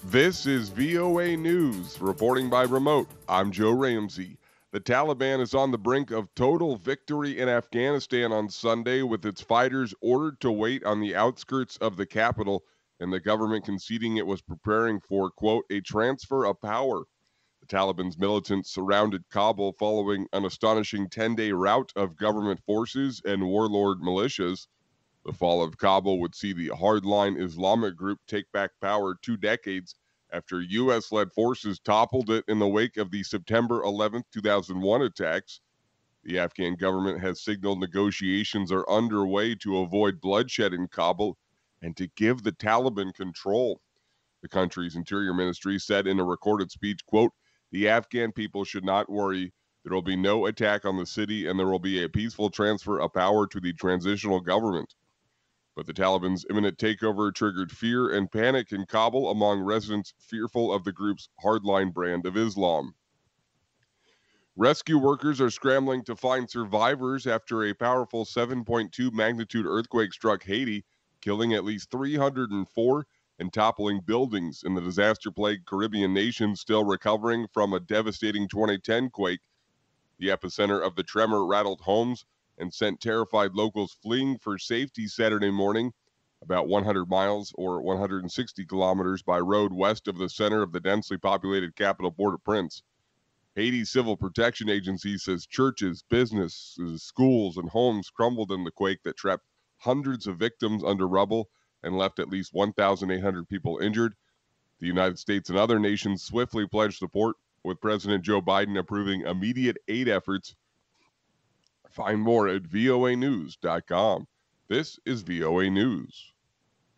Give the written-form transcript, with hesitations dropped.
This is VOA News, reporting by remote. I'm Joe Ramsey. The Taliban is on the brink of total victory in Afghanistan on Sunday, with its fighters ordered to wait on the outskirts of the capital and the government conceding it was preparing for, quote, a transfer of power. The Taliban's militants surrounded Kabul following an astonishing 10-day rout of government forces and warlord militias. The fall of Kabul would see the hardline Islamic group take back power 2 decades after U.S. led forces toppled it in the wake of the September 11th, 2001 attacks. The Afghan government has signaled negotiations are underway to avoid bloodshed in Kabul and to give the Taliban control. The country's interior ministry said in a recorded speech, quote, the Afghan people should not worry. There will be no attack on the city and there will be a peaceful transfer of power to the transitional government. But the Taliban's imminent takeover triggered fear and panic in Kabul among residents fearful of the group's hardline brand of Islam. Rescue workers are scrambling to find survivors after a powerful 7.2 magnitude earthquake struck Haiti, killing at least 304 and toppling buildings in the disaster-plagued Caribbean nation still recovering from a devastating 2010 quake. The epicenter of the tremor rattled homes and sent terrified locals fleeing for safety Saturday morning, about 100 miles or 160 kilometers by road west of the center of the densely populated capital Port-au-Prince. Haiti's Civil Protection Agency says churches, businesses, schools, and homes crumbled in the quake that trapped hundreds of victims under rubble and left at least 1,800 people injured. The United States and other nations swiftly pledged support, with President Joe Biden approving immediate aid efforts. Find more at voanews.com. This is VOA News.